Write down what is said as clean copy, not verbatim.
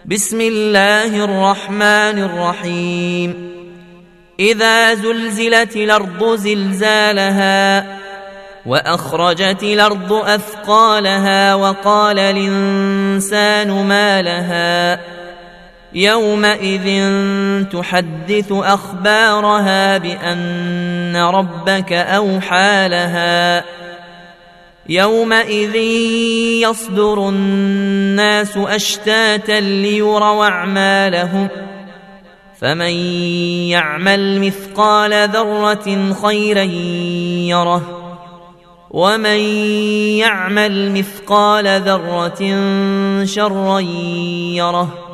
بسم الله الرحمن الرحيم إذا زلزلت الأرض زلزالها وأخرجت الأرض أثقالها وقال الإنسان ما لها يومئذ تحدث أخبارها بأن ربك أوحى لها يومئذ يصدر الناس أشتاتا ليروا أعمالهم فمن يعمل مثقال ذرة خيرا يره ومن يعمل مثقال ذرة شرا يره